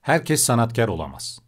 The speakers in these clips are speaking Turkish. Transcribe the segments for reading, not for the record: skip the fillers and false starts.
Herkes sanatkar olamaz.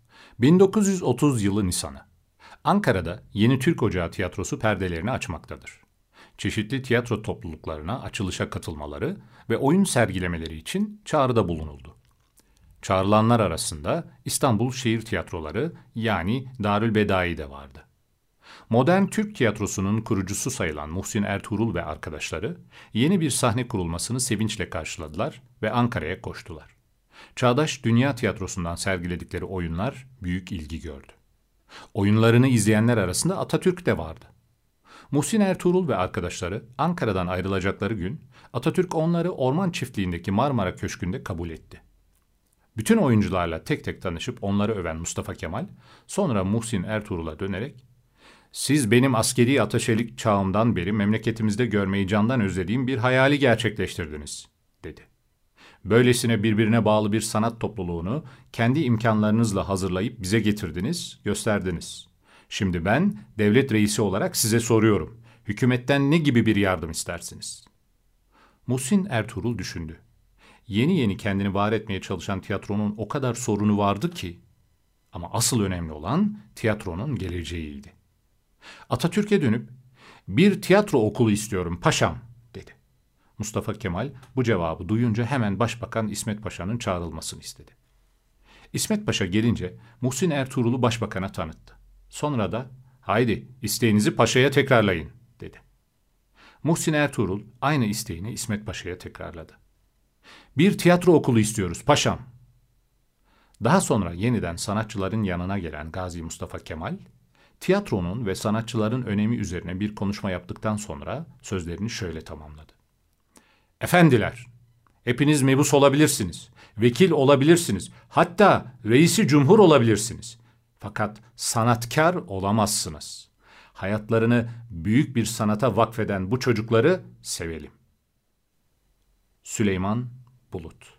1930 yılı Nisan'ı. Ankara'da Yeni Türk Ocağı Tiyatrosu perdelerini açmaktadır. Çeşitli tiyatro topluluklarına açılışa katılmaları ve oyun sergilemeleri için çağrıda bulunuldu. Çağrılanlar arasında İstanbul Şehir Tiyatroları yani Darülbedai de vardı. Modern Türk tiyatrosunun kurucusu sayılan Muhsin Ertuğrul ve arkadaşları yeni bir sahne kurulmasını sevinçle karşıladılar ve Ankara'ya koştular. Çağdaş dünya tiyatrosundan sergiledikleri oyunlar büyük ilgi gördü. Oyunlarını izleyenler arasında Atatürk de vardı. Muhsin Ertuğrul ve arkadaşları Ankara'dan ayrılacakları gün Atatürk onları orman çiftliğindeki Marmara Köşkü'nde kabul etti. Bütün oyuncularla tek tek tanışıp onları öven Mustafa Kemal, sonra Muhsin Ertuğrul'a dönerek "Siz benim askeri ateşelik çağımdan beri memleketimizde görmeyi candan özlediğim bir hayali gerçekleştirdiniz," dedi. Böylesine birbirine bağlı bir sanat topluluğunu kendi imkanlarınızla hazırlayıp bize getirdiniz, gösterdiniz. Şimdi ben devlet reisi olarak size soruyorum. Hükümetten ne gibi bir yardım istersiniz? Muhsin Ertuğrul düşündü. Yeni yeni kendini var etmeye çalışan tiyatronun o kadar sorunu vardı ki. Ama asıl önemli olan tiyatronun geleceğiydi. Atatürk'e dönüp "Bir tiyatro okulu istiyorum paşam," dedi. Mustafa Kemal bu cevabı duyunca hemen Başbakan İsmet Paşa'nın çağrılmasını istedi. İsmet Paşa gelince Muhsin Ertuğrul'u başbakana tanıttı. Sonra da "Haydi isteğinizi paşaya tekrarlayın," dedi. Muhsin Ertuğrul aynı isteğini İsmet Paşa'ya tekrarladı. "Bir tiyatro okulu istiyoruz paşam." Daha sonra yeniden sanatçıların yanına gelen Gazi Mustafa Kemal, tiyatronun ve sanatçıların önemi üzerine bir konuşma yaptıktan sonra sözlerini şöyle tamamladı. "Efendiler, hepiniz mebus olabilirsiniz, vekil olabilirsiniz, hatta reisi cumhur olabilirsiniz. Fakat sanatkar olamazsınız. Hayatlarını büyük bir sanata vakfeden bu çocukları sevelim." Süleyman Bulut.